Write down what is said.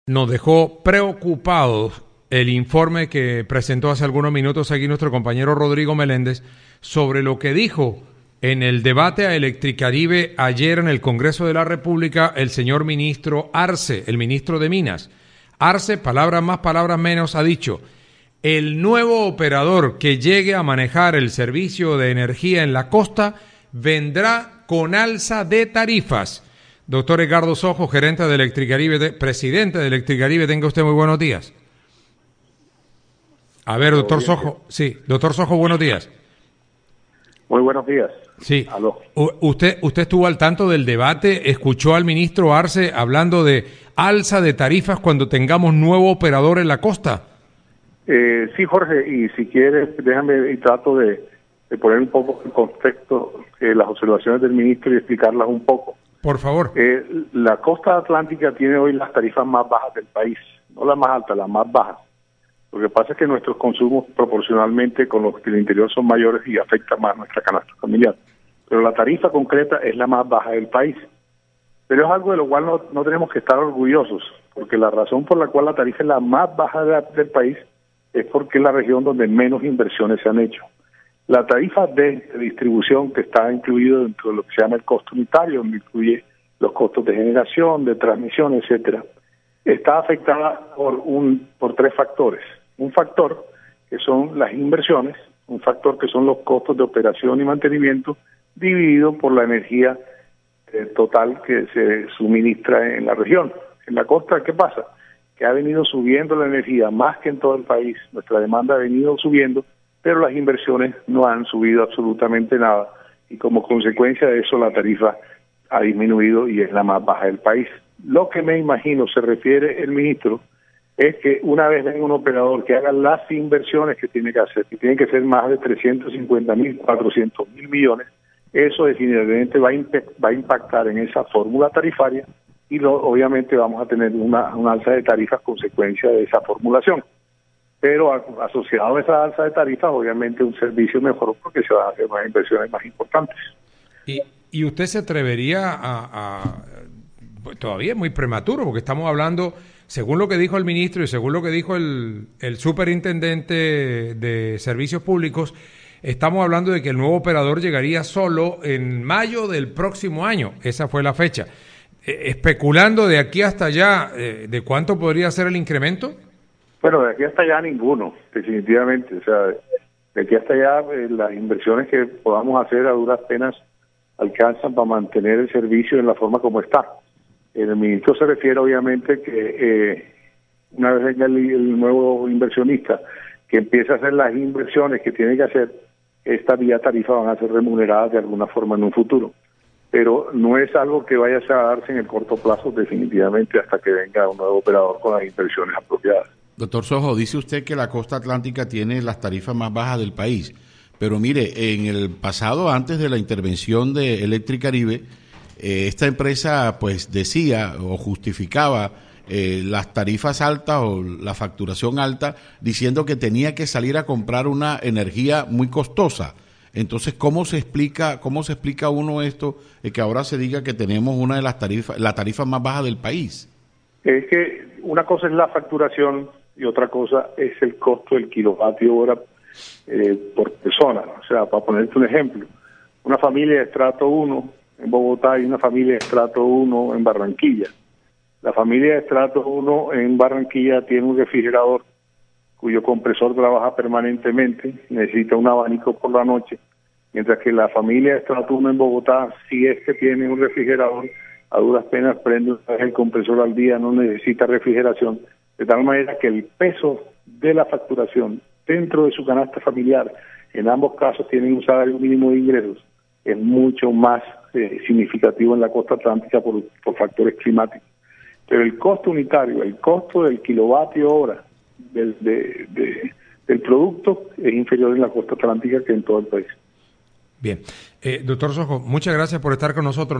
Nos dejó preocupados el informe que presentó hace algunos minutos aquí nuestro compañero Rodrigo Meléndez sobre lo que dijo en el debate a Electricaribe ayer en el Congreso de la República el señor ministro Arce, el ministro de Minas. Arce, palabras más, palabras menos, ha dicho: el nuevo operador que llegue a manejar el servicio de energía en la costa vendrá con alza de tarifas. Doctor Edgardo Sojo, gerente de Electricaribe, presidente de Electricaribe, tenga usted muy buenos días. A ver, doctor Sojo, sí, doctor Sojo, buenos días. Muy buenos días. Sí. ¿Usted estuvo al tanto del debate? ¿Escuchó al ministro Arce hablando de alza de tarifas cuando tengamos nuevo operador en la costa? Sí, Jorge, y si quieres, déjame y trato de poner un poco en contexto las observaciones del ministro y explicarlas un poco. Por favor. La costa atlántica tiene hoy las tarifas más bajas del país, no las más altas, las más bajas. Lo que pasa es que nuestros consumos proporcionalmente con los del interior son mayores y afecta más nuestra canasta familiar. Pero la tarifa concreta es la más baja del país. Pero es algo de lo cual no tenemos que estar orgullosos, porque la razón por la cual la tarifa es la más baja del país es porque es la región donde menos inversiones se han hecho. La tarifa de distribución, que está incluido dentro de lo que se llama el costo unitario, donde incluye los costos de generación, de transmisión, etcétera, está afectada por tres factores. Un factor que son las inversiones, un factor que son los costos de operación y mantenimiento, dividido por la energía total que se suministra en la región. En la costa, ¿qué pasa? Que ha venido subiendo la energía más que en todo el país. Nuestra demanda ha venido subiendo, pero las inversiones no han subido absolutamente nada, y como consecuencia de eso la tarifa ha disminuido y es la más baja del país. Lo que me imagino se refiere el ministro es que una vez venga un operador que haga las inversiones que tiene que hacer, que tienen que ser más de 350.000, 400.000 millones, eso definitivamente va a impactar en esa fórmula tarifaria y obviamente vamos a tener una alza de tarifas consecuencia de esa formulación. Pero asociado a esa alza de tarifas, obviamente un servicio mejor porque se van a hacer unas inversiones más importantes. ¿Y usted se atrevería pues todavía es muy prematuro, porque estamos hablando, según lo que dijo el ministro y según lo que dijo el superintendente de servicios públicos, estamos hablando de que el nuevo operador llegaría solo en mayo del próximo año? Esa fue la fecha. Especulando de aquí hasta allá, ¿de cuánto podría ser el incremento? Bueno, de aquí hasta allá ninguno, definitivamente. O sea, de aquí hasta allá las inversiones que podamos hacer a duras penas alcanzan para mantener el servicio en la forma como está. El ministro se refiere obviamente que una vez venga el nuevo inversionista que empiece a hacer las inversiones que tiene que hacer, esta vía tarifa van a ser remuneradas de alguna forma en un futuro. Pero no es algo que vaya a darse en el corto plazo definitivamente hasta que venga un nuevo operador con las inversiones apropiadas. Doctor Sojo, dice usted que la costa atlántica tiene las tarifas más bajas del país, pero mire, en el pasado, antes de la intervención de Electricaribe, esta empresa pues decía o justificaba las tarifas altas o la facturación alta diciendo que tenía que salir a comprar una energía muy costosa. Entonces, ¿cómo se explica uno esto que ahora se diga que tenemos una de la tarifa más baja del país? Es que una cosa es la facturación y otra cosa es el costo del kilovatio hora por persona. O sea, para ponerte un ejemplo, una familia de estrato 1 en Bogotá y una familia de estrato 1 en Barranquilla. La familia de estrato 1 en Barranquilla tiene un refrigerador cuyo compresor trabaja permanentemente, necesita un abanico por la noche, mientras que la familia de estrato 1 en Bogotá, si es que tiene un refrigerador, a duras penas prende el compresor al día, no necesita refrigeración, de tal manera que el peso de la facturación dentro de su canasta familiar, en ambos casos tienen un salario mínimo de ingresos, es mucho más significativo en la costa atlántica por factores climáticos. Pero el costo unitario, el costo del kilovatio hora del producto es inferior en la costa atlántica que en todo el país. Bien. Doctor Sojo, muchas gracias por estar con nosotros.